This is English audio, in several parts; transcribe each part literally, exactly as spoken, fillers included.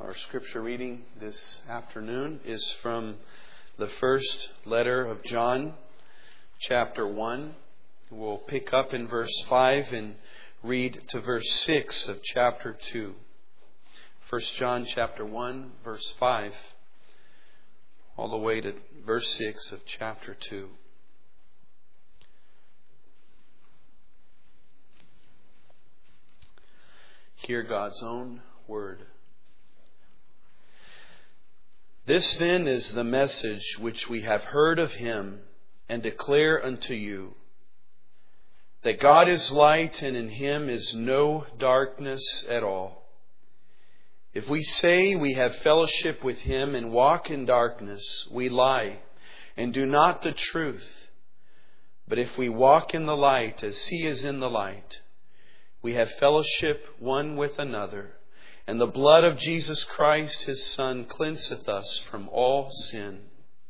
Our scripture reading this afternoon is from the first letter of John, chapter one. We'll pick up in verse five and read to verse six of chapter two. First John chapter one, verse five, all the way to verse six of chapter two. Hear God's own word. This then is the message which we have heard of Him and declare unto you, that God is light and in Him is no darkness at all. If we say we have fellowship with Him and walk in darkness, we lie and do not the truth. But if we walk in the light as He is in the light, we have fellowship one with another. And the blood of Jesus Christ, His Son, cleanseth us from all sin.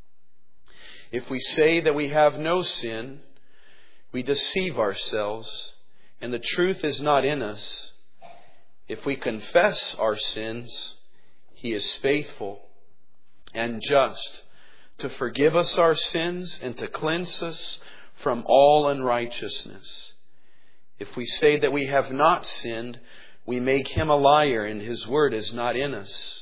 If we say that we have no sin, we deceive ourselves, and the truth is not in us. If we confess our sins, He is faithful and just to forgive us our sins and to cleanse us from all unrighteousness. If we say that we have not sinned, we make Him a liar, and His word is not in us.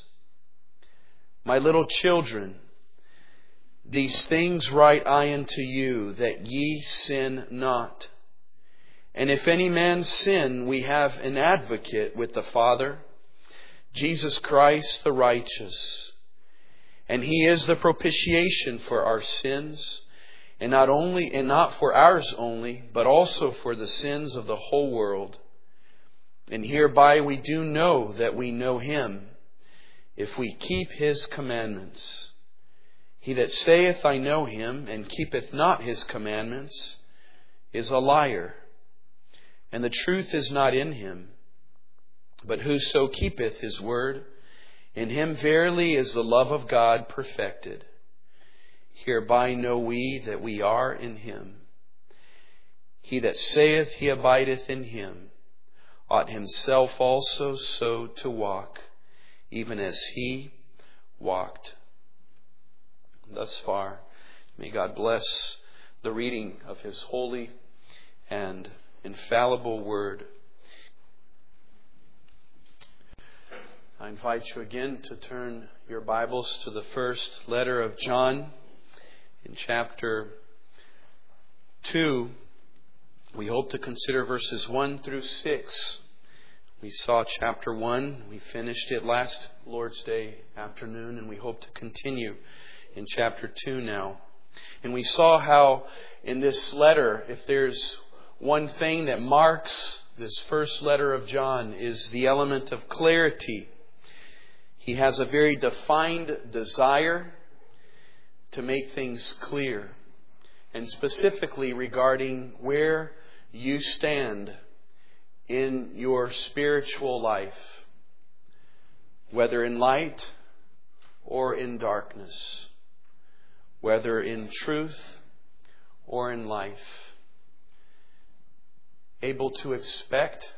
My little children, these things write I unto you, that ye sin not. And if any man sin, we have an advocate with the Father, Jesus Christ the righteous. And He is the propitiation for our sins, and not only and not for ours only, but also for the sins of the whole world. And hereby we do know that we know Him, if we keep His commandments. He that saith, I know Him, and keepeth not His commandments, is a liar, and the truth is not in him. But whoso keepeth His word, in him verily is the love of God perfected. Hereby know we that we are in Him. He that saith he abideth in Him, ought himself also so to walk, even as He walked. Thus far, may God bless the reading of His holy and infallible word. I invite you again to turn your Bibles to the first letter of John in chapter two. We hope to consider verses one through six. We saw chapter one. We finished it last Lord's Day afternoon, and we hope to continue in chapter two now. And we saw how in this letter, if there's one thing that marks this first letter of John, is the element of clarity. He has a very defined desire to make things clear, and specifically regarding where you stand in your spiritual life, whether in light or in darkness, whether in truth or in life, able to expect,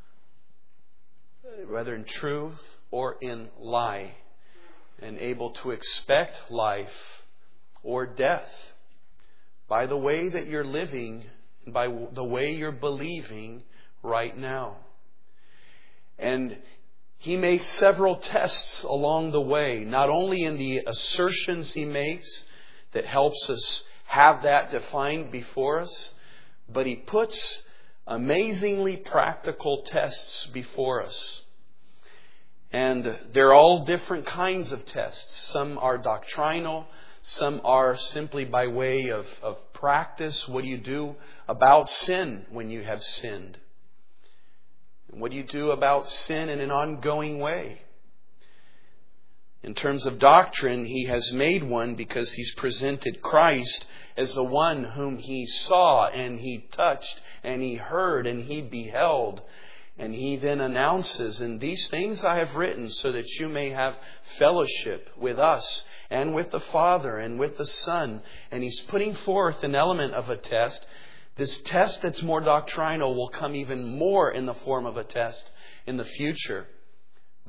whether in truth or in lie, and able to expect life or death by the way that you're living, by the way you're believing right now. And he makes several tests along the way, not only in the assertions he makes that helps us have that defined before us, but he puts amazingly practical tests before us. And they're all different kinds of tests. Some are doctrinal. Some are simply by way of, of practice. What do you do about sin when you have sinned? What do you do about sin in an ongoing way? In terms of doctrine, he has made one because he's presented Christ as the one whom he saw and he touched and he heard and he beheld. And he then announces, and these things I have written so that you may have fellowship with us and with the Father and with the Son. And he's putting forth an element of a test. This test that's more doctrinal will come even more in the form of a test in the future.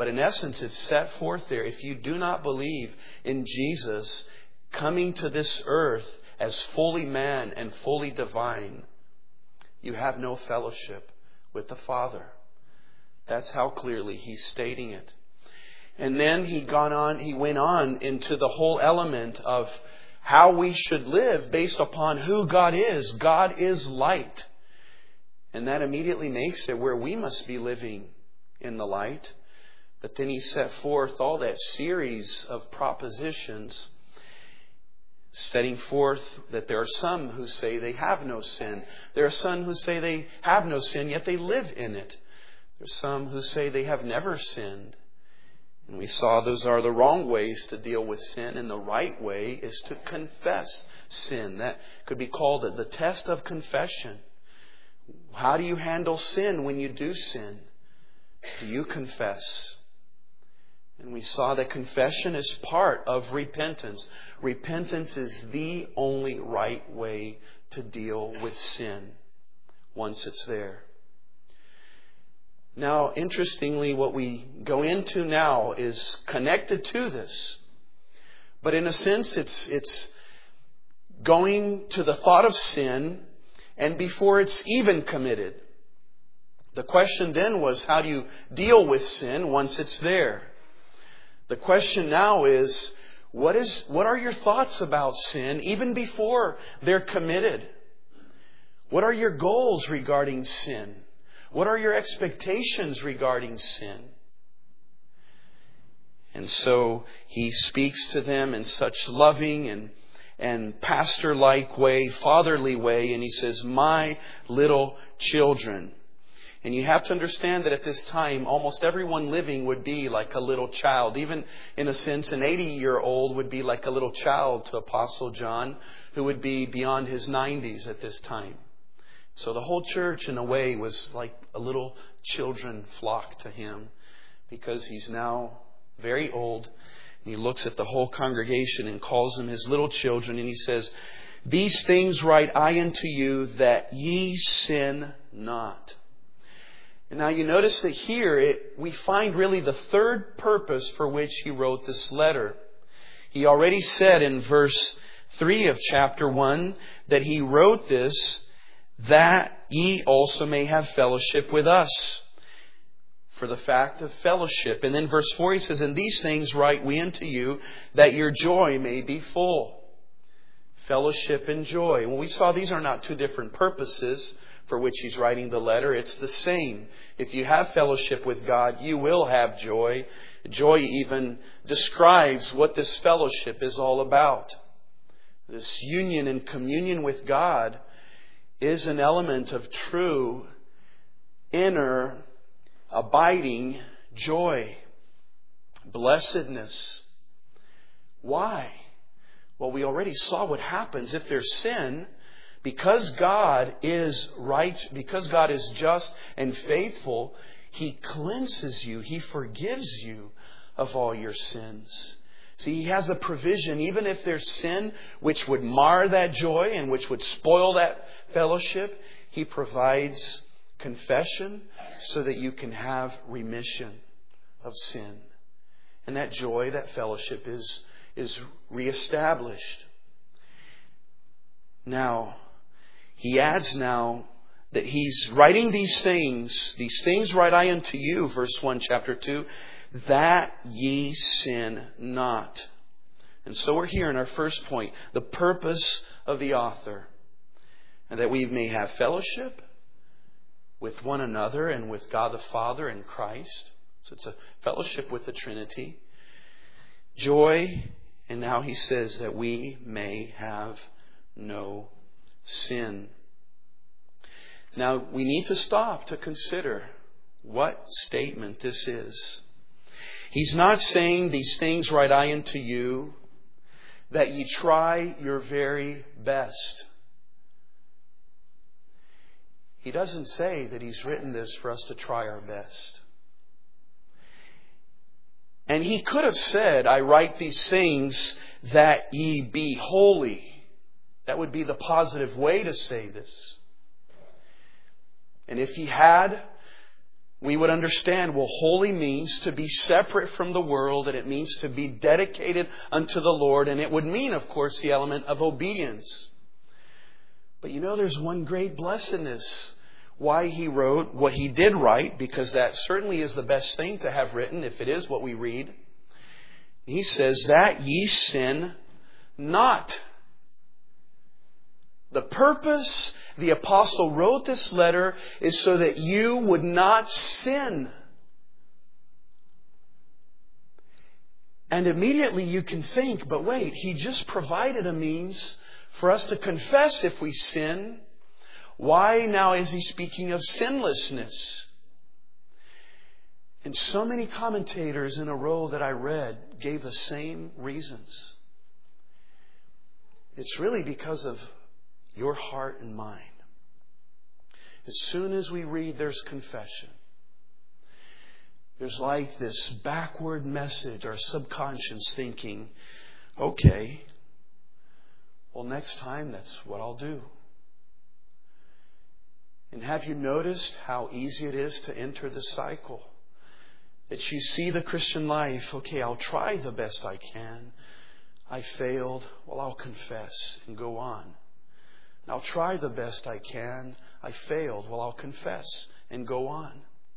But in essence, it's set forth there. If you do not believe in Jesus coming to this earth as fully man and fully divine, you have no fellowship with the Father. That's how clearly he's stating it. And then he gone on, he went on into the whole element of how we should live based upon who God is. God is light. And that immediately makes it where we must be living in the light. But then he set forth all that series of propositions, setting forth that there are some who say they have no sin. There are some who say they have no sin, yet they live in it. There are some who say they have never sinned. And we saw those are the wrong ways to deal with sin, and the right way is to confess sin. That could be called the test of confession. How do you handle sin when you do sin? Do you confess? And we saw that confession is part of repentance. Repentance is the only right way to deal with sin once it's there. Now, interestingly, what we go into now is connected to this. But in a sense, it's it's going to the thought of sin and before it's even committed. The question then was, how do you deal with sin once it's there? The question now is, what is what are your thoughts about sin even before they're committed? What are your goals regarding sin? What are your expectations regarding sin? And so he speaks to them in such loving and, and pastor-like way, fatherly way, and he says, my little children. And you have to understand that at this time, almost everyone living would be like a little child. Even in a sense, an eighty-year-old would be like a little child to Apostle John, who would be beyond his nineties at this time. So the whole church, in a way, was like a little children flock to him, because he's now very old. And he looks at the whole congregation and calls them his little children. And he says, these things write I unto you, that ye sin not. And now you notice that here it, we find really the third purpose for which he wrote this letter. He already said in verse three of chapter one that he wrote this that ye also may have fellowship with us, for the fact of fellowship. And then verse four he says, and these things write we unto you, that your joy may be full. Fellowship and joy. Well, we saw these are not two different purposes for which he's writing the letter. It's the same. If you have fellowship with God, you will have joy. Joy even describes what this fellowship is all about. This union and communion with God is an element of true, inner, abiding joy, blessedness. Why? Well, we already saw what happens if there's sin. Because God is right, because God is just and faithful, He cleanses you. He forgives you of all your sins. See, He has a provision, even if there's sin which would mar that joy and which would spoil that fellowship, He provides confession so that you can have remission of sin. And that joy, that fellowship is, is reestablished. Now, he adds now that he's writing these things, these things write I unto you, verse one, chapter two, that ye sin not. And so we're here in our first point, the purpose of the author, and that we may have fellowship with one another and with God the Father and Christ. So it's a fellowship with the Trinity. Joy, and now he says that we may have no sin. Now, we need to stop to consider what statement this is. He's not saying these things write I unto you, that ye try your very best. He doesn't say that he's written this for us to try our best. And he could have said, I write these things that ye be holy. That would be the positive way to say this. And if he had, we would understand, well, holy means to be separate from the world, and it means to be dedicated unto the Lord, and it would mean, of course, the element of obedience. But you know, there's one great blessedness why he wrote what he did write, because that certainly is the best thing to have written, if it is what we read. He says that ye sin not. The purpose the apostle wrote this letter is so that you would not sin. And immediately you can think, but wait, he just provided a means for us to confess if we sin. Why now is he speaking of sinlessness? And so many commentators in a row that I read gave the same reasons. It's really because of your heart and mind. As soon as we read there's confession, there's like this backward message, our subconscious thinking, okay, well, next time that's what I'll do. And have you noticed how easy it is to enter the cycle? That you see the Christian life, okay, I'll try the best I can. I failed, well, I'll confess and go on. And I'll try the best I can. I failed, well, I'll confess and go on.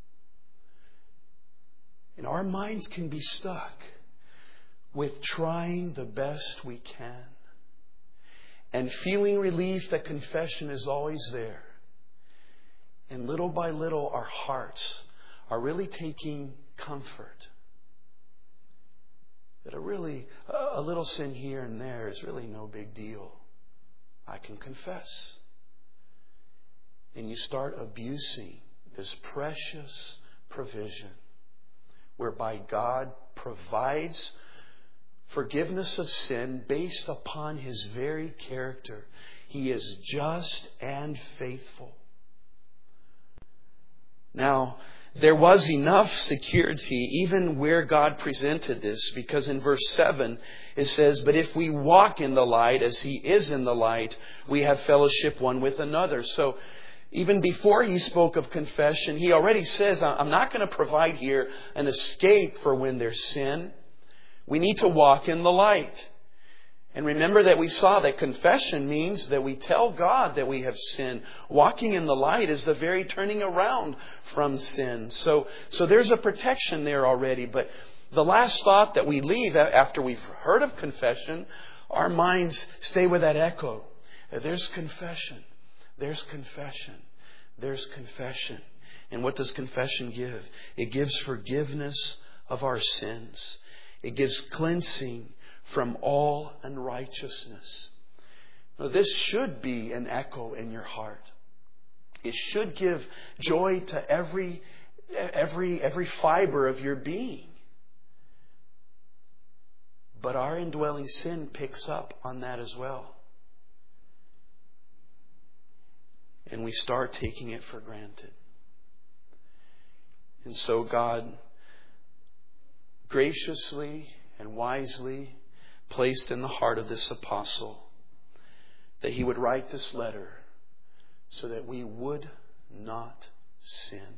And our minds can be stuck with trying the best we can and feeling relief that confession is always there. And little by little, our hearts are really taking comfort. That a really, a little sin here and there is really no big deal. I can confess. And you start abusing this precious provision whereby God provides forgiveness of sin based upon His very character. He is just and faithful. Now, there was enough security even where God presented this, because in verse seven it says, but if we walk in the light as He is in the light, we have fellowship one with another. So even before He spoke of confession, He already says, I'm not going to provide here an escape for when there's sin. We need to walk in the light. And remember that we saw that confession means that we tell God that we have sinned. Walking in the light is the very turning around from sin. So, so there's a protection there already. But the last thought that we leave after we've heard of confession, our minds stay with that echo. There's confession. There's confession. There's confession. And what does confession give? It gives forgiveness of our sins. It gives cleansing from all unrighteousness. Now, this should be an echo in your heart. It should give joy to every, every, every fiber of your being. But our indwelling sin picks up on that as well. And we start taking it for granted. And so God graciously and wisely placed in the heart of this apostle that he would write this letter so that we would not sin.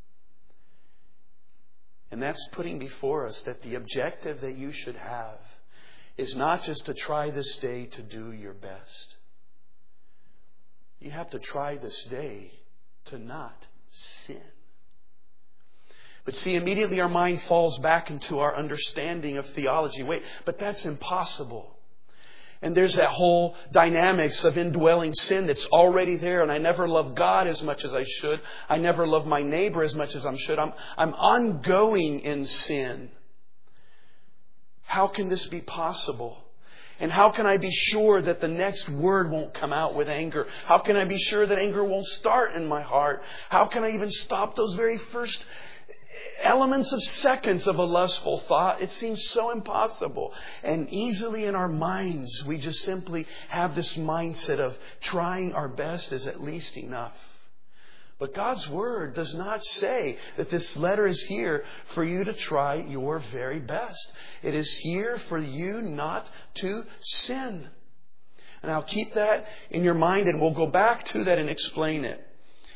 And that's putting before us that the objective that you should have is not just to try this day to do your best. You have to try this day to not sin. But see, immediately our mind falls back into our understanding of theology. Wait, but that's impossible. And there's that whole dynamics of indwelling sin that's already there. And I never love God as much as I should. I never love my neighbor as much as I should. I'm, I'm ongoing in sin. How can this be possible? And how can I be sure that the next word won't come out with anger? How can I be sure that anger won't start in my heart? How can I even stop those very first elements of seconds of a lustful thought? It seems so impossible. And easily in our minds, we just simply have this mindset of trying our best is at least enough. But God's Word does not say that this letter is here for you to try your very best. It is here for you not to sin. And I'll keep that in your mind, and we'll go back to that and explain it.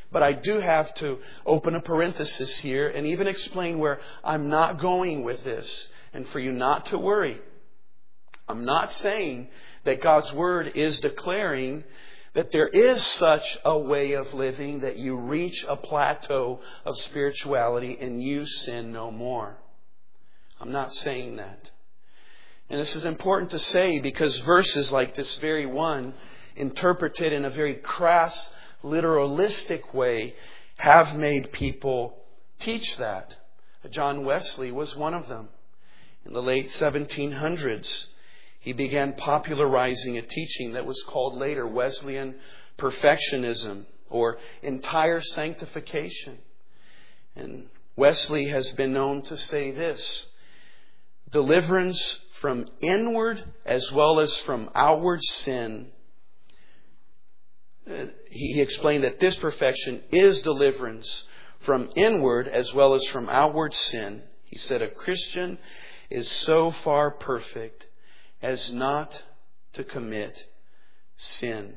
But I do have to open a parenthesis here and even explain where I'm not going with this. And for you not to worry, I'm not saying that God's Word is declaring that there is such a way of living that you reach a plateau of spirituality and you sin no more. I'm not saying that. And this is important to say because verses like this very one, interpreted in a very crass, literalistic way, have made people teach that. John Wesley was one of them. In the late seventeen hundreds, he began popularizing a teaching that was called later Wesleyan perfectionism or entire sanctification. And Wesley has been known to say this: deliverance from inward as well as from outward sin. He explained that this perfection is deliverance from inward as well as from outward sin. He said a Christian is so far perfect as not to commit sin.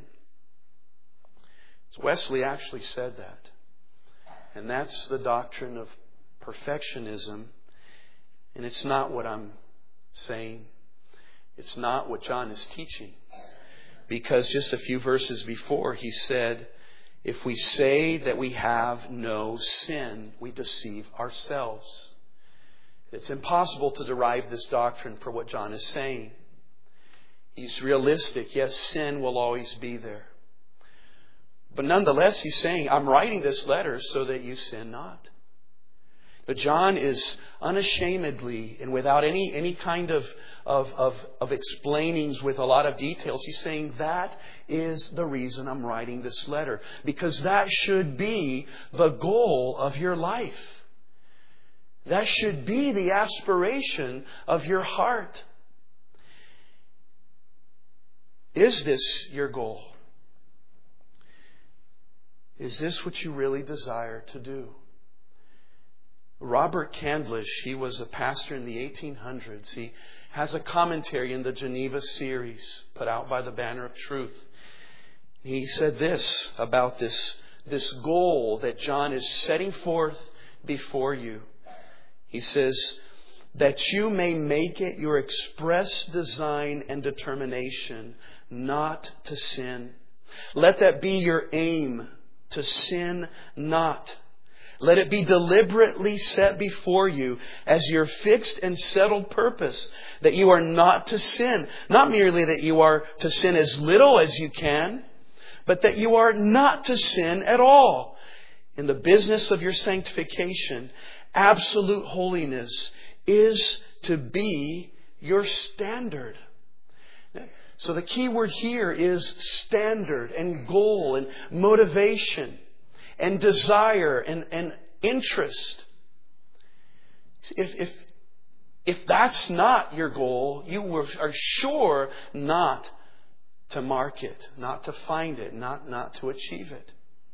So Wesley actually said that. And that's the doctrine of perfectionism. And it's not what I'm saying. It's not what John is teaching. Because just a few verses before, he said, if we say that we have no sin, we deceive ourselves. It's impossible to derive this doctrine for what John is saying. He's realistic. Yes, sin will always be there. But nonetheless, he's saying, I'm writing this letter so that you sin not. But John is unashamedly and without any, any kind of, of, of, of explainings with a lot of details, he's saying that is the reason I'm writing this letter. Because that should be the goal of your life. That should be the aspiration of your heart. Is this your goal? Is this what you really desire to do? Robert Candlish, he was a pastor in the eighteen hundreds. He has a commentary in the Geneva series put out by the Banner of Truth. He said this about this, this goal that John is setting forth before you. He says, that you may make it your express design and determination not to sin. Let that be your aim, to sin not. Let it be deliberately set before you as your fixed and settled purpose, that you are not to sin. Not merely that you are to sin as little as you can, but that you are not to sin at all. In the business of your sanctification, absolute holiness is to be your standard. So the key word here is standard and goal and motivation and desire and, and interest. If, if, if that's not your goal, you are sure not to mark it, not to find it, not, not to achieve it.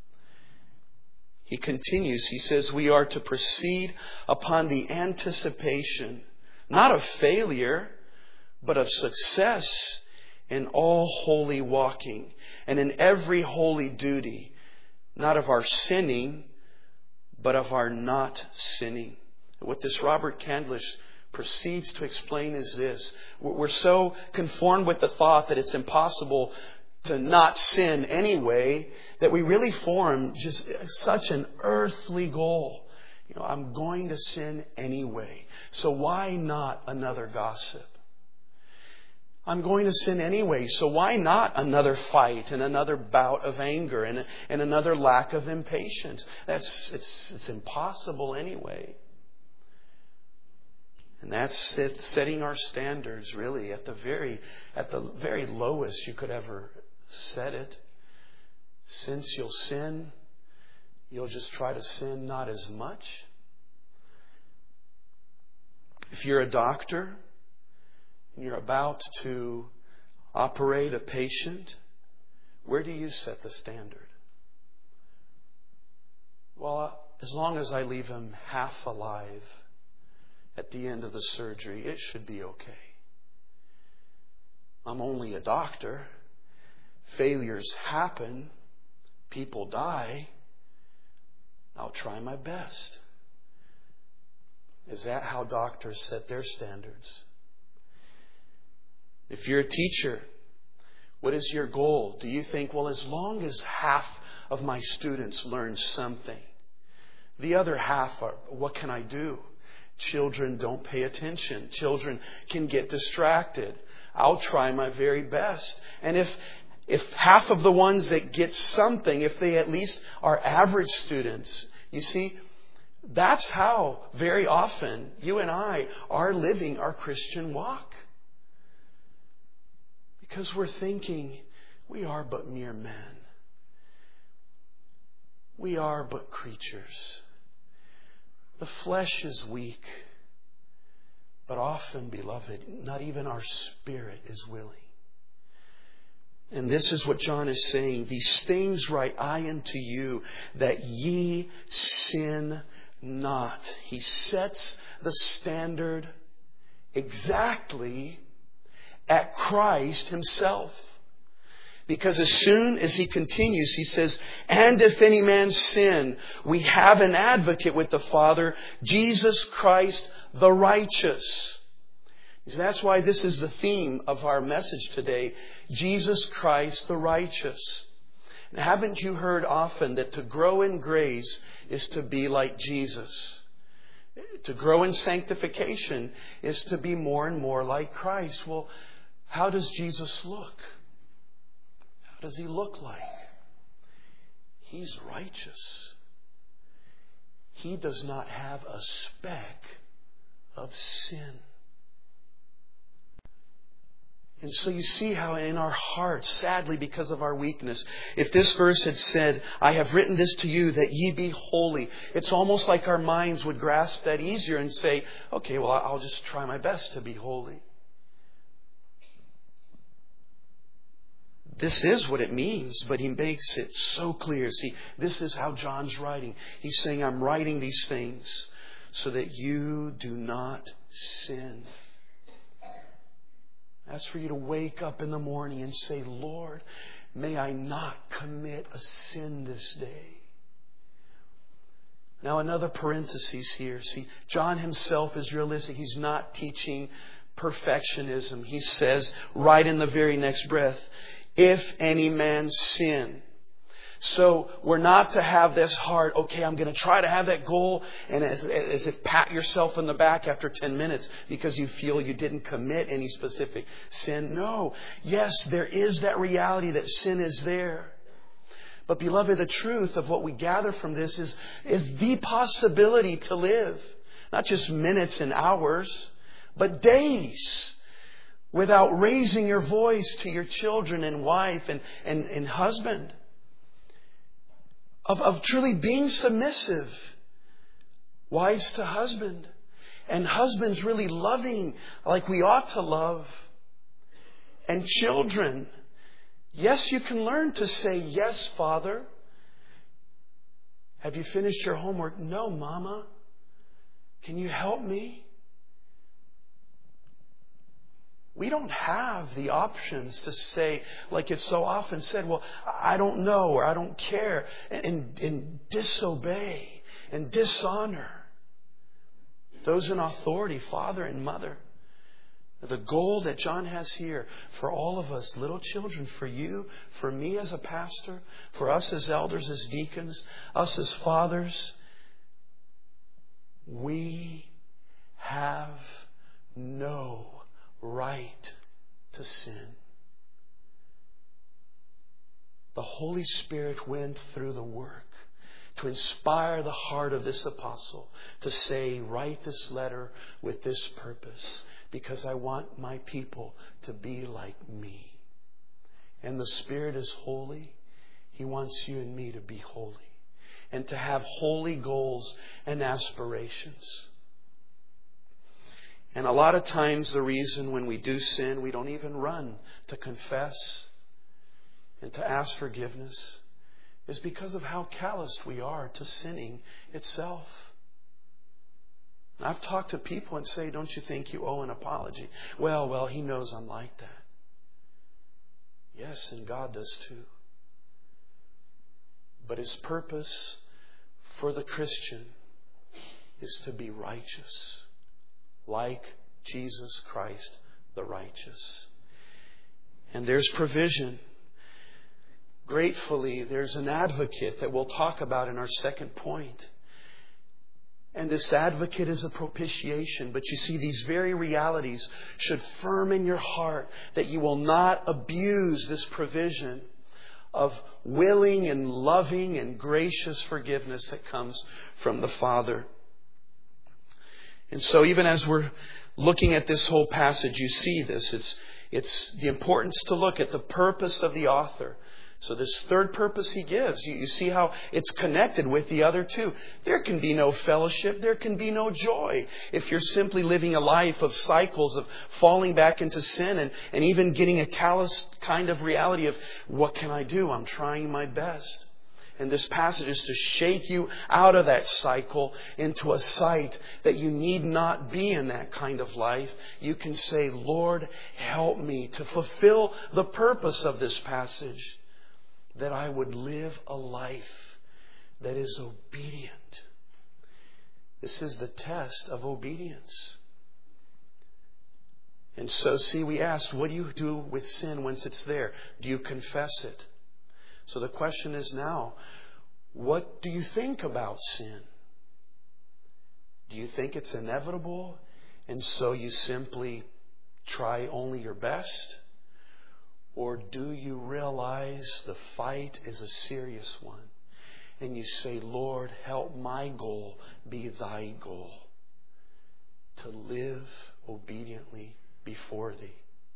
He continues, he says, we are to proceed upon the anticipation, not of failure, but of success in all holy walking and in every holy duty, not of our sinning, but of our not sinning. What this Robert Candlish proceeds to explain is this. We're so conformed with the thought that it's impossible to not sin anyway, that we really form just such an earthly goal. You know, I'm going to sin anyway. So why not another gossip? I'm going to sin anyway. So why not another fight and another bout of anger and, and another lack of impatience? That's it's it's impossible anyway. And that's it, setting our standards really at the very at the very lowest you could ever set it. Since you'll sin, you'll just try to sin not as much. If you're a doctor and you're about to operate a patient, where do you set the standard? Well, as long as I leave him half alive at the end of the surgery, it should be okay. I'm only a doctor. Failures happen. People die. I'll try my best. Is that how doctors set their standards? If you're a teacher, what is your goal? Do you think, well, as long as half of my students learn something, the other half are, what can I do? Children don't pay attention. Children can get distracted. I'll try my very best. And if if half of the ones that get something, if they at least are average students, you see, that's how very often you and I are living our Christian walk. Because we're thinking, we are but mere men. We are but creatures. The flesh is weak. But often, beloved, not even our spirit is willing. And this is what John is saying. These things write I unto you, that ye sin not. He sets the standard exactly at Christ Himself. Because as soon as he continues, he says, and if any man sin, we have an advocate with the Father, Jesus Christ the righteous. So that's why this is the theme of our message today. Jesus Christ the righteous. And haven't you heard often that to grow in grace is to be like Jesus? To grow in sanctification is to be more and more like Christ. Well, how does Jesus look? How does He look like? He's righteous. He does not have a speck of sin. And so you see how in our hearts, sadly because of our weakness, if this verse had said, I have written this to you that ye be holy, it's almost like our minds would grasp that easier and say, okay, well, I'll just try my best to be holy. This is what it means, but he makes it so clear. See, this is how John's writing. He's saying, I'm writing these things so that you do not sin. That's for you to wake up in the morning and say, Lord, may I not commit a sin this day. Now, another parenthesis here. See, John himself is realistic. He's not teaching perfectionism. He says right in the very next breath, if any man sin. So we're not to have this hard, okay, I'm going to try to have that goal, and as, as if pat yourself in the back after ten minutes because you feel you didn't commit any specific sin. No. Yes, there is that reality that sin is there. But beloved, the truth of what we gather from this is, is the possibility to live. Not just minutes and hours, but days without raising your voice to your children and wife and, and, and husband. Of, of truly being submissive. Wives to husband. And husbands really loving like we ought to love. And children. Yes, you can learn to say, yes, Father. Have you finished your homework? No, Mama. Can you help me? We don't have the options to say, like it's so often said, well, I don't know or I don't care, and, and disobey and dishonor those in authority, father and mother. The goal that John has here for all of us, little children, for you, for me as a pastor, for us as elders, as deacons, us as fathers, we have no right to sin. The Holy Spirit went through the work to inspire the heart of this apostle to say, write this letter with this purpose, because I want my people to be like me. And the Spirit is holy. He wants you and me to be holy and to have holy goals and aspirations. And a lot of times the reason when we do sin, we don't even run to confess and to ask forgiveness is because of how calloused we are to sinning itself. I've talked to people and say, don't you think you owe an apology? Well, well, He knows I'm like that. Yes, and God does too. But His purpose for the Christian is to be righteous, like Jesus Christ the righteous. And there's provision. Gratefully, there's an advocate that we'll talk about in our second point. And this advocate is a propitiation. But you see, these very realities should firm in your heart that you will not abuse this provision of willing and loving and gracious forgiveness that comes from the Father. And so even as we're looking at this whole passage, you see this. It's, it's the importance to look at the purpose of the author. So this third purpose he gives, you, you see how it's connected with the other two. There can be no fellowship. There can be no joy if you're simply living a life of cycles of falling back into sin and, and even getting a callous kind of reality of, what can I do? I'm trying my best. And this passage is to shake you out of that cycle into a sight that you need not be in that kind of life. You can say, Lord, help me to fulfill the purpose of this passage, that I would live a life that is obedient. This is the test of obedience. And so, see, we asked, what do you do with sin once it's there? Do you confess it? So the question is now, what do you think about sin? Do you think it's inevitable, and so you simply try only your best? Or do you realize the fight is a serious one? And you say, Lord, help my goal be thy goal, to live obediently before thee.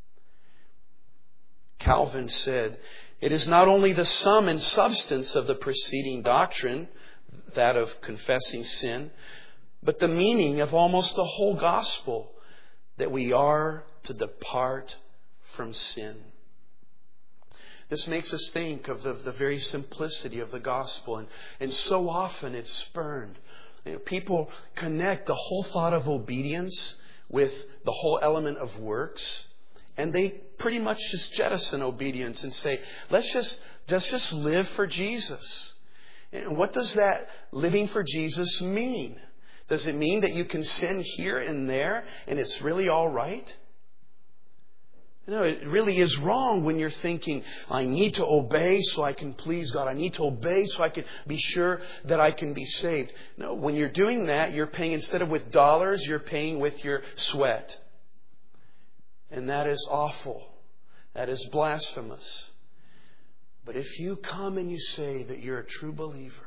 Calvin said, it is not only the sum and substance of the preceding doctrine, that of confessing sin, but the meaning of almost the whole gospel, that we are to depart from sin. This makes us think of the, the very simplicity of the gospel. And, and so often it's spurned. You know, people connect the whole thought of obedience with the whole element of works. And they pretty much just jettison obedience and say, let's just, let's just live for Jesus. And what does that living for Jesus mean? Does it mean that you can sin here and there and it's really all right? No, it really is wrong when you're thinking, I need to obey so I can please God. I need to obey so I can be sure that I can be saved. No, when you're doing that, you're paying, instead of with dollars, you're paying with your sweat. And that is awful. That is blasphemous. But if you come and you say that you're a true believer,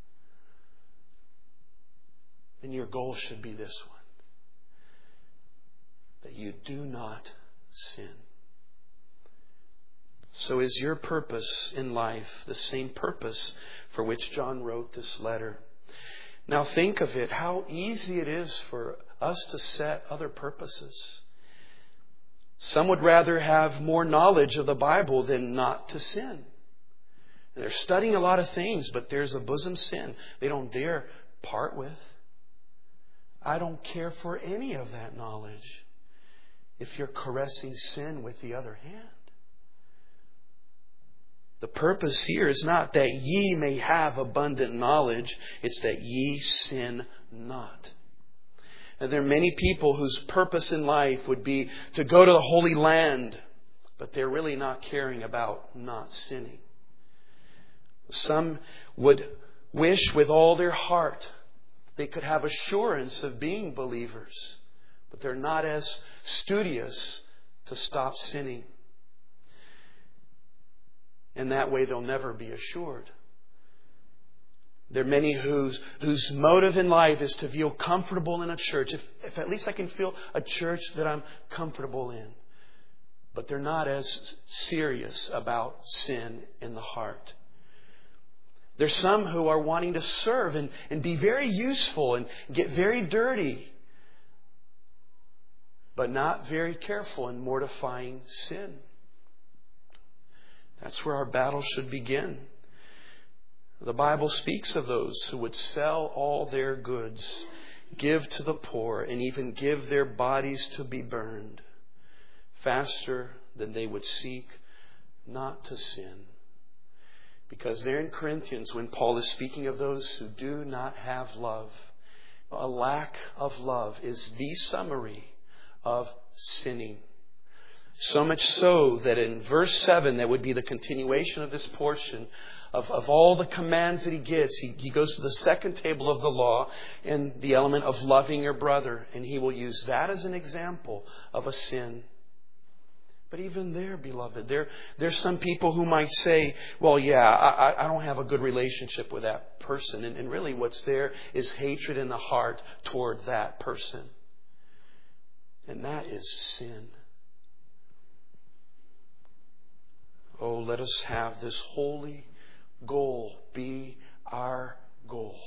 then your goal should be this one. That you do not sin. So is your purpose in life the same purpose for which John wrote this letter? Now think of it, how easy it is for us to set other purposes. Some would rather have more knowledge of the Bible than not to sin. And they're studying a lot of things, but there's a bosom sin they don't dare part with. I don't care for any of that knowledge if you're caressing sin with the other hand. The purpose here is not that ye may have abundant knowledge. It's that ye sin not. And there are many people whose purpose in life would be to go to the Holy Land, but they're really not caring about not sinning. Some would wish with all their heart they could have assurance of being believers, but they're not as studious to stop sinning. And that way they'll never be assured. There are many whose, whose motive in life is to feel comfortable in a church. If, if at least I can feel a church that I'm comfortable in. But they're not as serious about sin in the heart. There's some who are wanting to serve and, and be very useful and get very dirty, but not very careful in mortifying sin. That's where our battle should begin. The Bible speaks of those who would sell all their goods, give to the poor, and even give their bodies to be burned faster than they would seek not to sin. Because there in Corinthians, when Paul is speaking of those who do not have love, a lack of love is the summary of sinning. So much so that in verse seven, that would be the continuation of this portion, of, of all the commands that he gives, he, he goes to the second table of the law and the element of loving your brother. And he will use that as an example of a sin. But even there, beloved, there there's some people who might say, well, yeah, I, I don't have a good relationship with that person. And, and really what's there is hatred in the heart toward that person. And that is sin. Oh, let us have this holy goal be our goal.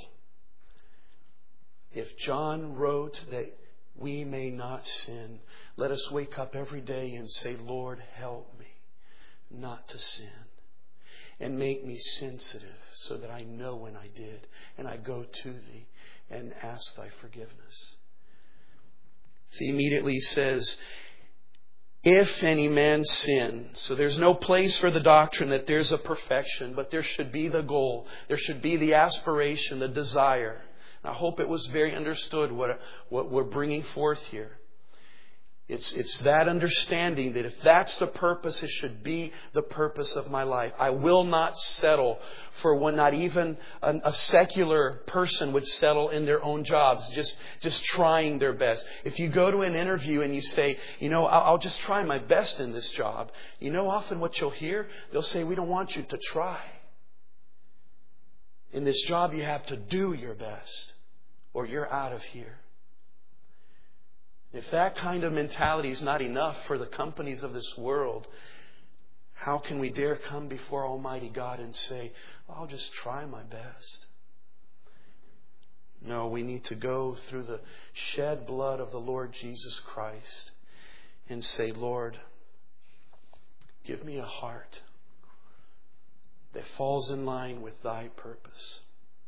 If John wrote that we may not sin, let us wake up every day and say, Lord, help me not to sin. And make me sensitive so that I know when I did. And I go to Thee and ask Thy forgiveness. See, immediately he says, if any man sin. So there's no place for the doctrine that there's a perfection, but there should be the goal. There should be the aspiration, the desire. I hope it was very understood what, what we're bringing forth here. It's, it's that understanding that if that's the purpose, it should be the purpose of my life. I will not settle for what not even a, a secular person would settle in their own jobs, just, just trying their best. If you go to an interview and you say, you know, I'll, I'll just try my best in this job, you know often what you'll hear? They'll say, we don't want you to try. In this job, you have to do your best, or you're out of here. If that kind of mentality is not enough for the companies of this world, how can we dare come before Almighty God and say, well, I'll just try my best? No, we need to go through the shed blood of the Lord Jesus Christ and say, Lord, give me a heart that falls in line with Thy purpose.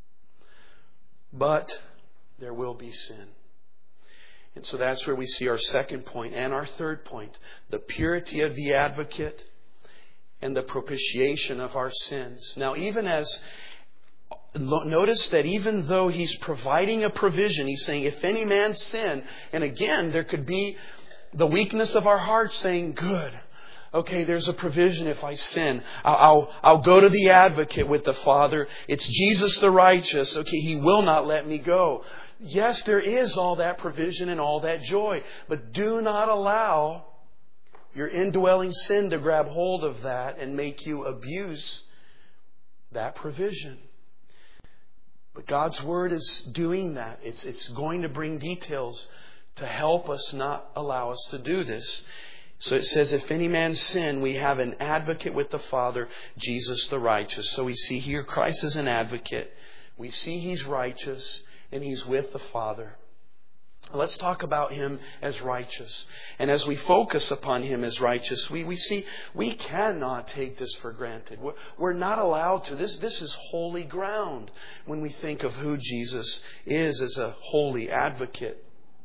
But there will be sin. And so that's where we see our second point and our third point. The purity of the advocate and the propitiation of our sins. Now, even as, notice that even though He's providing a provision, He's saying, if any man sin, and again, there could be the weakness of our hearts saying, good. Okay, there's a provision if I sin. I'll, I'll, I'll go to the advocate with the Father. It's Jesus the righteous. Okay, He will not let me go. Yes, there is all that provision and all that joy. But do not allow your indwelling sin to grab hold of that and make you abuse that provision. But God's Word is doing that. It's, it's going to bring details to help us not allow us to do this. So it says, if any man sin, we have an advocate with the Father, Jesus the righteous. So we see here Christ is an advocate. We see He's righteous. And He's with the Father. Let's talk about Him as righteous. And as we focus upon Him as righteous, we, we see we cannot take this for granted. We're, we're not allowed to. This, this is holy ground when we think of who Jesus is as a holy advocate.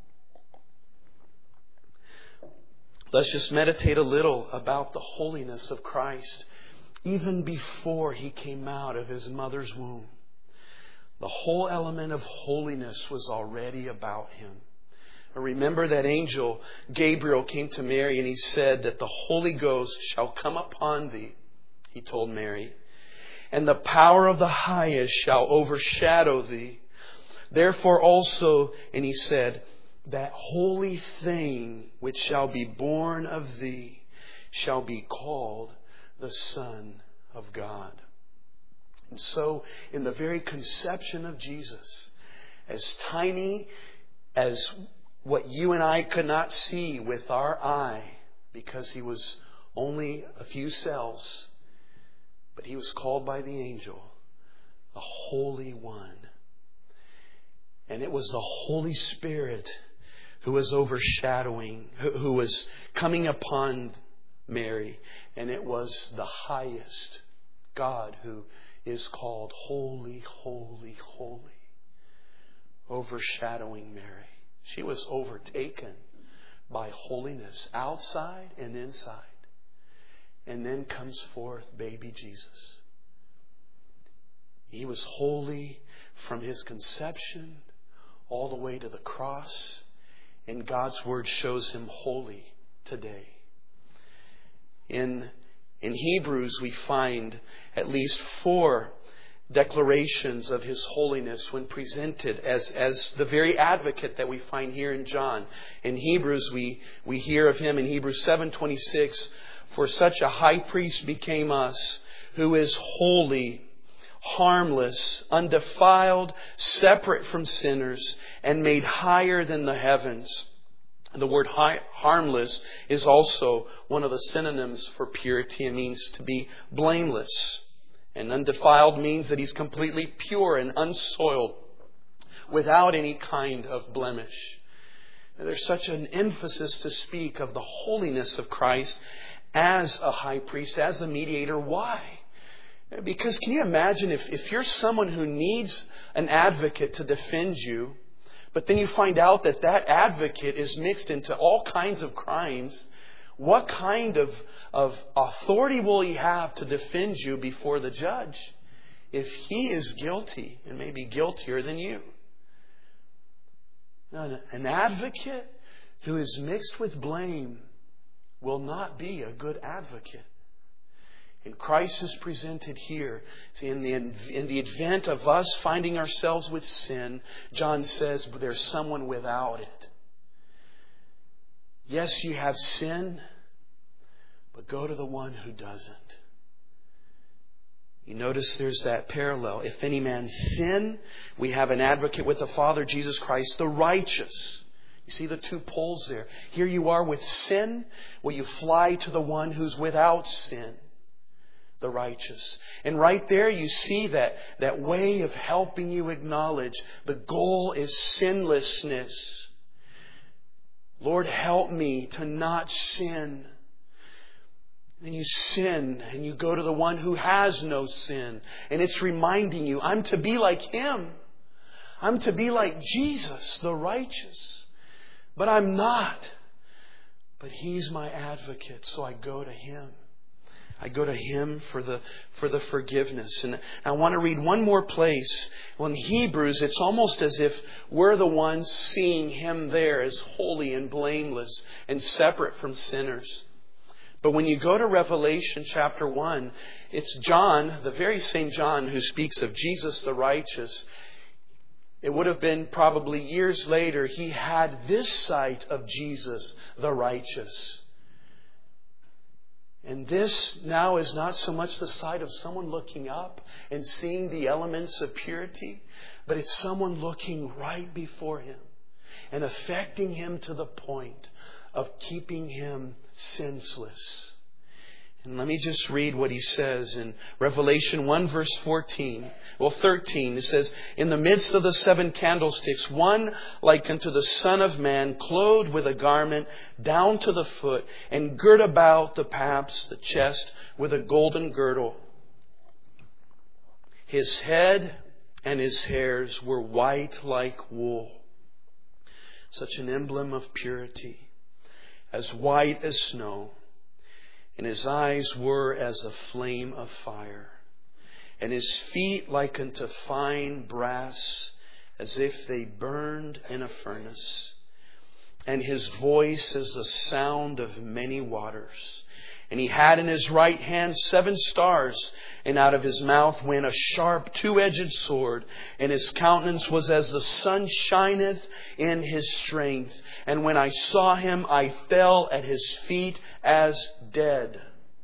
Let's just meditate a little about the holiness of Christ. Even before He came out of His mother's womb, the whole element of holiness was already about Him. Remember that angel Gabriel came to Mary and he said that the Holy Ghost shall come upon thee, he told Mary, and the power of the highest shall overshadow thee. Therefore also, and he said, that holy thing which shall be born of thee shall be called the Son of God. And so, in the very conception of Jesus, as tiny as what you and I could not see with our eye, because He was only a few cells, but He was called by the angel the Holy One. And it was the Holy Spirit who was overshadowing, who was coming upon Mary. And it was the highest God who is called holy, holy, holy, overshadowing Mary. She was overtaken by holiness outside and inside. And then comes forth baby Jesus. He was holy from His conception all the way to the cross. And God's Word shows Him holy today. In, in Hebrews, we find at least four declarations of His holiness when presented as, as the very advocate that we find here in John. In Hebrews, we, we hear of Him in Hebrews seven twenty-six, for such a high priest became us, who is holy, harmless, undefiled, separate from sinners, and made higher than the heavens. The word high, harmless is also one of the synonyms for purity. It means to be blameless. And undefiled means that He's completely pure and unsoiled, without any kind of blemish. There's such an emphasis to speak of the holiness of Christ as a high priest, as a mediator. Why? Because can you imagine if, if you're someone who needs an advocate to defend you, but then you find out that that advocate is mixed into all kinds of crimes, what kind of, of authority will he have to defend you before the judge if he is guilty and maybe guiltier than you? Now, an advocate who is mixed with blame will not be a good advocate. And Christ is presented here. See, in the, in the event of us finding ourselves with sin, John says, but there's someone without it. Yes, you have sin, but go to the one who doesn't. You notice there's that parallel. If any man sin, we have an advocate with the Father, Jesus Christ, the righteous. You see the two poles there. Here you are with sin. Well, you fly to the one who's without sin, the righteous. And right there you see that, that way of helping you acknowledge the goal is sinlessness. Lord, help me to not sin. Then you sin and you go to the one who has no sin. And it's reminding you, I'm to be like Him. I'm to be like Jesus, the righteous. But I'm not. But He's my advocate, so I go to Him. I go to Him for the for the forgiveness. And I want to read one more place. Well, in Hebrews, it's almost as if we're the ones seeing Him there as holy and blameless and separate from sinners. But when you go to Revelation chapter one, it's John, the very same John who speaks of Jesus the righteous. It would have been probably years later, he had this sight of Jesus the righteous. And this now is not so much the sight of someone looking up and seeing the elements of purity, but it's someone looking right before him and affecting him to the point of keeping him senseless. And let me just read what he says in Revelation one verse fourteen. Well, thirteen. It says, in the midst of the seven candlesticks, one like unto the Son of Man, clothed with a garment down to the foot, and girt about the paps, the chest, with a golden girdle. His head and his hairs were white like wool. Such an emblem of purity, as white as snow. And his eyes were as a flame of fire, and his feet like unto fine brass, as if they burned in a furnace. And his voice as the sound of many waters. And he had in his right hand seven stars, and out of his mouth went a sharp two-edged sword, and his countenance was as the sun shineth in his strength. And when I saw him, I fell at his feet as dead.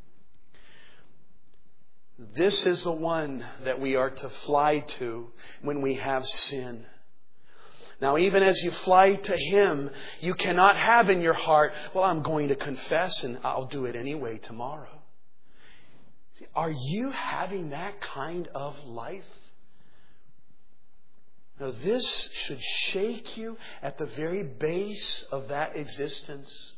This is the one that we are to fly to when we have sin. Now, even as you fly to Him, you cannot have in your heart, well, I'm going to confess and I'll do it anyway tomorrow. See, are you having that kind of life? Now, this should shake you at the very base of that existence.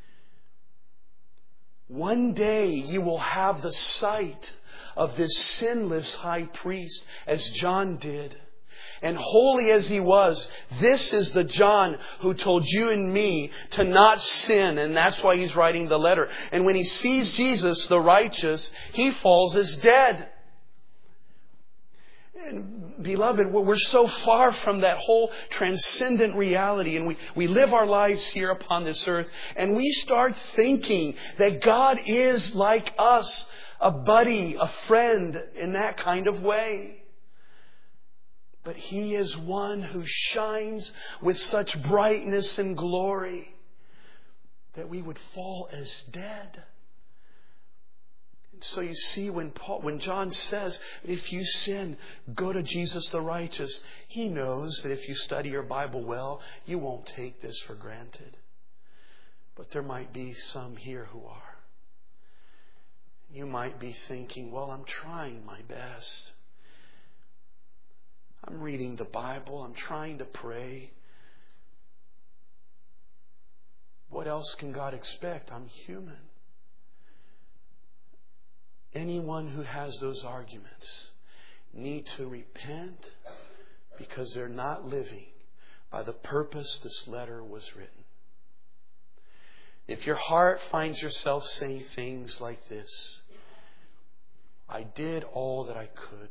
One day you will have the sight of this sinless high priest, as John did. And holy as he was, this is the John who told you and me to not sin. And that's why he's writing the letter. And when he sees Jesus, the righteous, he falls as dead. And beloved, we're so far from that whole transcendent reality, and we, we live our lives here upon this earth, and we start thinking that God is like us, a buddy, a friend, in that kind of way. But He is one who shines with such brightness and glory that we would fall as dead. So you see, when Paul, when John says, if you sin, go to Jesus the righteous, he knows that if you study your Bible well, you won't take this for granted. But there might be some here who are. You might be thinking, well, I'm trying my best. I'm reading the Bible. I'm trying to pray. What else can God expect? I'm human. Anyone who has those arguments need to repent because they're not living by the purpose this letter was written. If your heart finds yourself saying things like this, I did all that I could.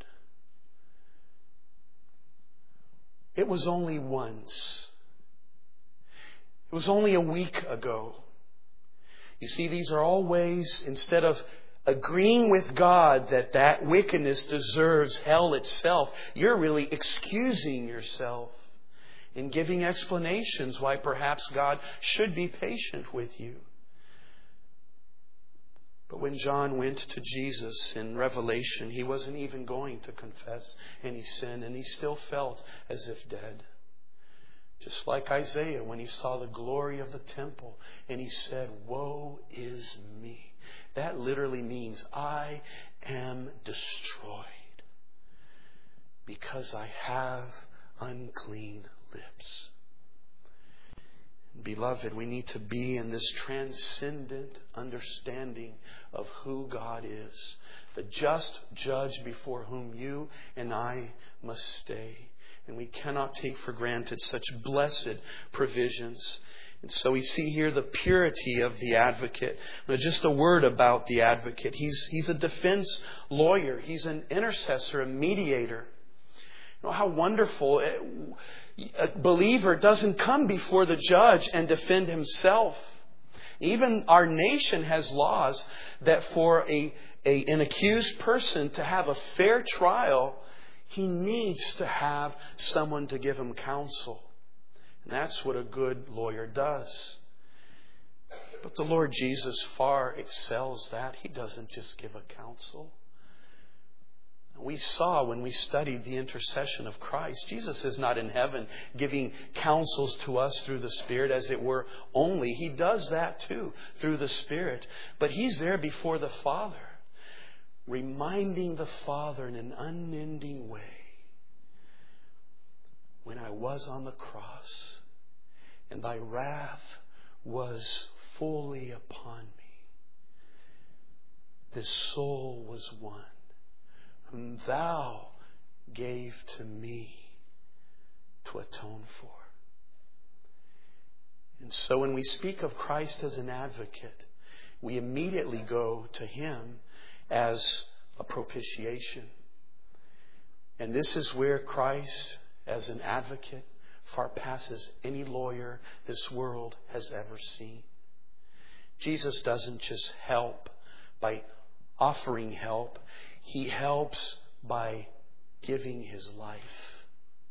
It was only once. It was only a week ago. You see, these are all ways, instead of agreeing with God that that wickedness deserves hell itself, you're really excusing yourself and giving explanations why perhaps God should be patient with you. But when John went to Jesus in Revelation, he wasn't even going to confess any sin, and he still felt as if dead. Just like Isaiah when he saw the glory of the temple and he said, "Woe is me." That literally means I am destroyed because I have unclean lips. Beloved, we need to be in this transcendent understanding of who God is, the just judge before whom you and I must stay. And we cannot take for granted such blessed provisions. And so we see here the purity of the advocate. Now, just a word about the advocate. He's, he's a defense lawyer. He's an intercessor, a mediator. You know how wonderful. A believer doesn't come before the judge and defend himself. Even our nation has laws that for a, a an accused person to have a fair trial, he needs to have someone to give him counsel. And that's what a good lawyer does. But the Lord Jesus far excels that. He doesn't just give a counsel. We saw when we studied the intercession of Christ, Jesus is not in heaven giving counsels to us through the Spirit as it were only. He does that too through the Spirit. But He's there before the Father, reminding the Father in an unending way, when I was on the cross and thy wrath was fully upon me, this soul was one whom thou gave to me to atone for. And so when we speak of Christ as an advocate, we immediately go to Him as a propitiation. And this is where Christ, as an advocate, far passes any lawyer this world has ever seen. Jesus doesn't just help by offering help. He helps by giving His life.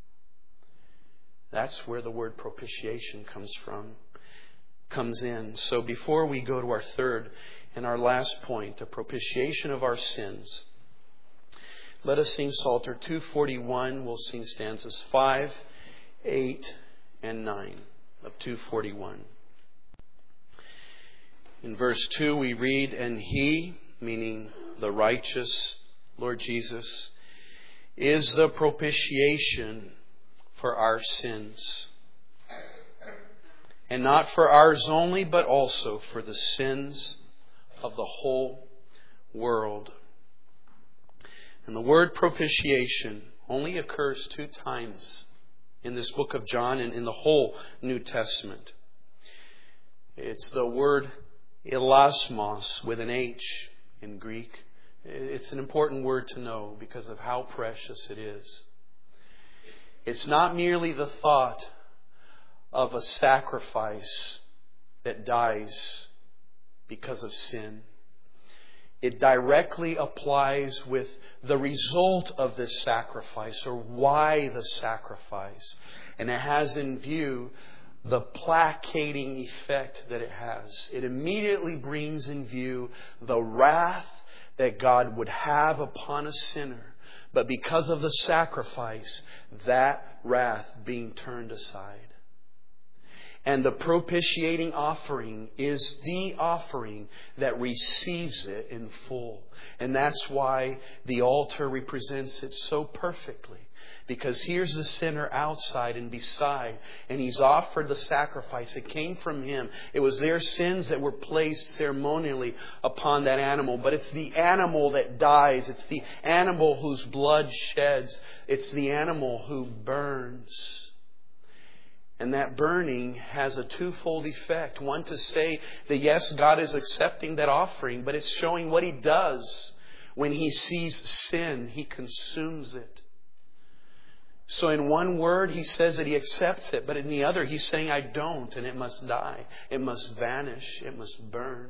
That's where the word propitiation comes from, comes in. So before we go to our third and our last point, the propitiation of our sins, let us sing Psalter two forty-one. We'll sing stanzas five, eight, and nine of two forty-one. In verse two we read, "And He," meaning the righteous Lord Jesus, "is the propitiation for our sins. And not for ours only, but also for the sins of the whole world." And the word propitiation only occurs two times in this book of John and in the whole New Testament. It's the word elasmos with an H in Greek, It's an important word to know because of how precious it is. It's not merely the thought of a sacrifice that dies because of sin. It directly applies with the result of this sacrifice, or why the sacrifice. And it has in view the placating effect that it has. It immediately brings in view the wrath that God would have upon a sinner. But because of the sacrifice, that wrath being turned aside. And the propitiating offering is the offering that receives it in full. And that's why the altar represents it so perfectly. Because here's the sinner outside and beside, and he's offered the sacrifice. It came from him. It was their sins that were placed ceremonially upon that animal. But it's the animal that dies. It's the animal whose blood sheds. It's the animal who burns. And that burning has a twofold effect. One, to say that yes, God is accepting that offering, but it's showing what He does when He sees sin. He consumes it. So in one word, He says that He accepts it, but in the other, He's saying, I don't, and it must die. It must vanish. It must burn.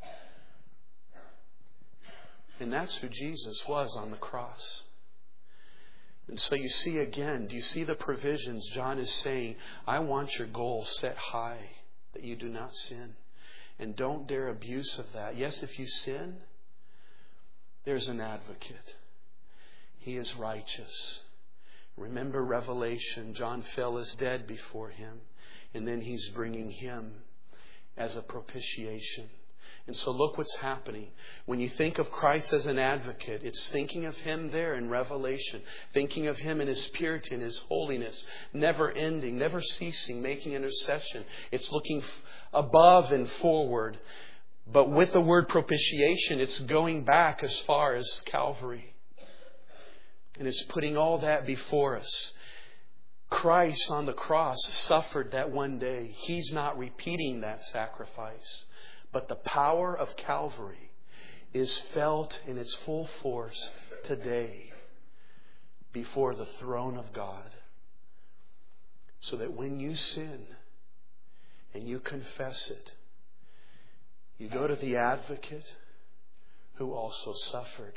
And that's who Jesus was on the cross. And so you see again, do you see the provisions? John is saying, I want your goal set high, that you do not sin. And don't dare abuse of that. Yes, if you sin, there's an advocate. He is righteous. Remember Revelation, John fell as dead before Him. And then He's bringing Him as a propitiation. And so look what's happening. When you think of Christ as an advocate, it's thinking of Him there in Revelation. Thinking of Him in His purity and His holiness. Never ending, never ceasing, making intercession. It's looking above and forward. But with the word propitiation, it's going back as far as Calvary. And it's putting all that before us. Christ on the cross suffered that one day. He's not repeating that sacrifice. But the power of Calvary is felt in its full force today before the throne of God. So that when you sin and you confess it, you go to the advocate who also suffered.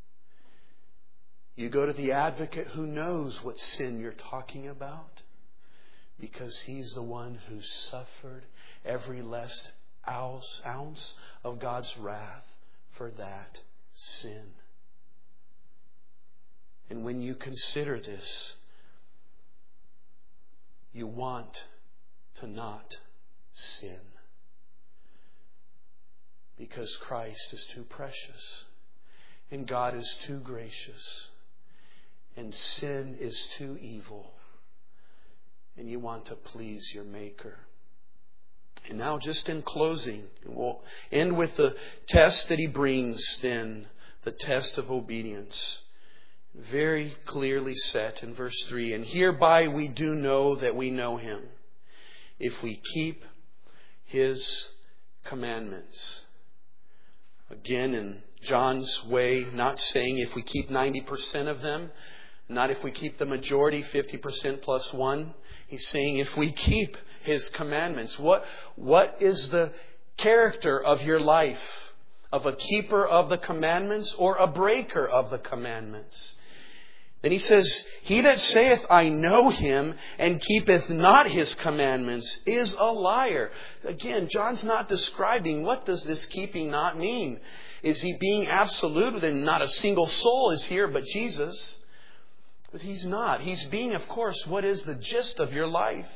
You go to the advocate who knows what sin you're talking about, because He's the one who suffered every last ounce, ounce of God's wrath for that sin. And when you consider this, you want to not sin, because Christ is too precious and God is too gracious and sin is too evil, and you want to please your Maker. And now, just in closing, we'll end with the test that He brings then, the test of obedience. Very clearly set in verse three. And hereby we do know that we know Him, if we keep His commandments. Again, in John's way, not saying if we keep ninety percent of them, not if we keep the majority, fifty percent plus one. He's saying if we keep His commandments. What, what is the character of your life? Of a keeper of the commandments or a breaker of the commandments? Then he says, He that saith, I know Him, and keepeth not His commandments, is a liar. Again, John's not describing what does this keeping not mean. Is he being absolute? Then not a single soul is here but Jesus. But He's not. He's being, of course, what is the gist of your life?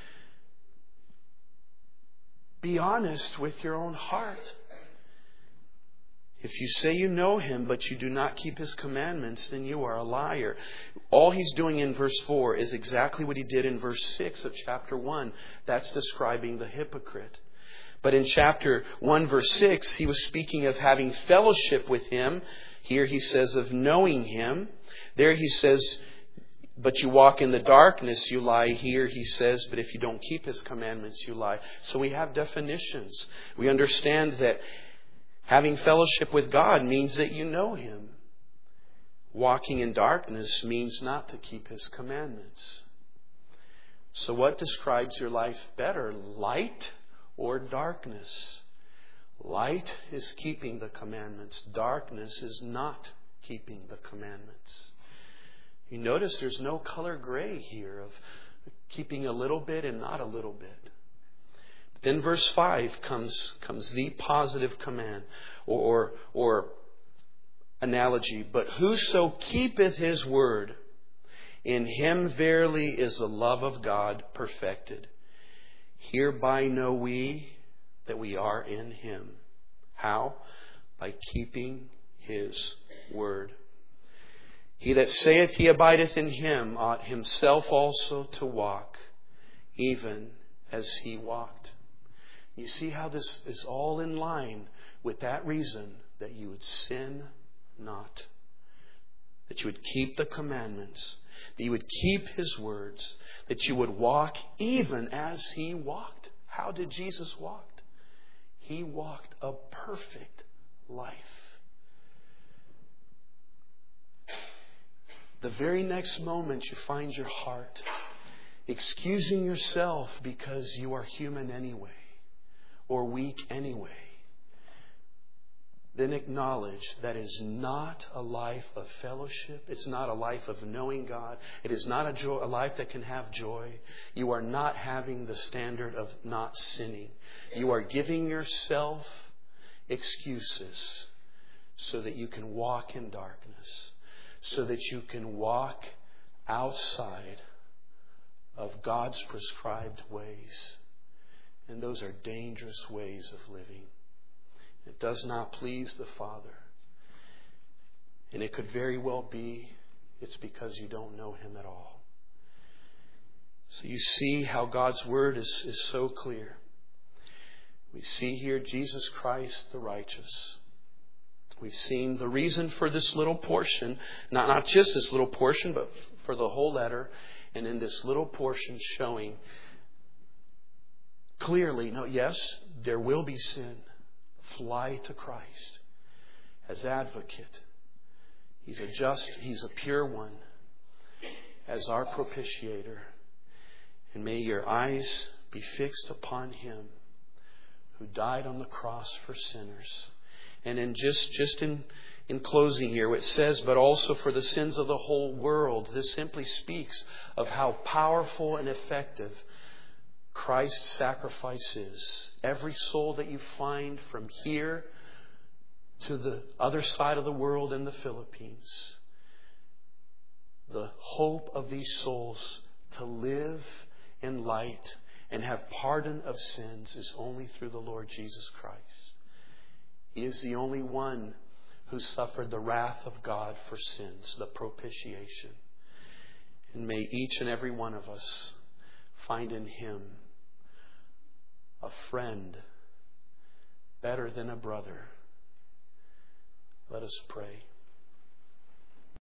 Be honest with your own heart. If you say you know Him, but you do not keep His commandments, then you are a liar. All he's doing in verse four is exactly what he did in verse six of chapter one. That's describing the hypocrite. But in chapter one, verse six, he was speaking of having fellowship with Him. Here he says of knowing Him. There he says, but you walk in the darkness, you lie. Here he says, but if you don't keep His commandments, you lie. So we have definitions. We understand that Having fellowship with God means that you know Him. Walking in darkness means not to keep His commandments. So what describes your life better, light or darkness? Light is keeping the commandments. Darkness is not keeping the commandments. You notice there's no color gray here of keeping a little bit and not a little bit. But then verse five comes, comes the positive command or, or, or analogy. But whoso keepeth His word, in him verily is the love of God perfected. Hereby know we that we are in Him. How? By keeping His word. He that saith he abideth in Him ought himself also to walk, even as He walked. You see how this is all in line with that reason that you would sin not. That you would keep the commandments. That you would keep His words. That you would walk even as He walked. How did Jesus walk? He walked a perfect life. The very next moment you find your heart excusing yourself because you are human anyway, or weak anyway, then acknowledge that is not a life of fellowship. It's not a life of knowing God. It is not a, joy, a life that can have joy. You are not having the standard of not sinning. You are giving yourself excuses so that you can walk in darkness, so that you can walk outside of God's prescribed ways. And those are dangerous ways of living. It does not please the Father. And it could very well be it's because you don't know Him at all. So you see how God's Word is, is so clear. We see here Jesus Christ the righteous. We've seen the reason for this little portion, not, not just this little portion, but for the whole letter. And in this little portion showing clearly, no, yes, there will be sin. Fly to Christ as advocate. He's a just, He's a pure one as our propitiator. And may your eyes be fixed upon Him who died on the cross for sinners. And in just, just in, in closing here, it says, but also for the sins of the whole world. This simply speaks of how powerful and effective Christ's sacrifice is. Every soul that you find from here to the other side of the world in the Philippines, the hope of these souls to live in light and have pardon of sins is only through the Lord Jesus Christ. He is the only one who suffered the wrath of God for sins, the propitiation. And may each and every one of us find in Him a friend better than a brother. Let us pray.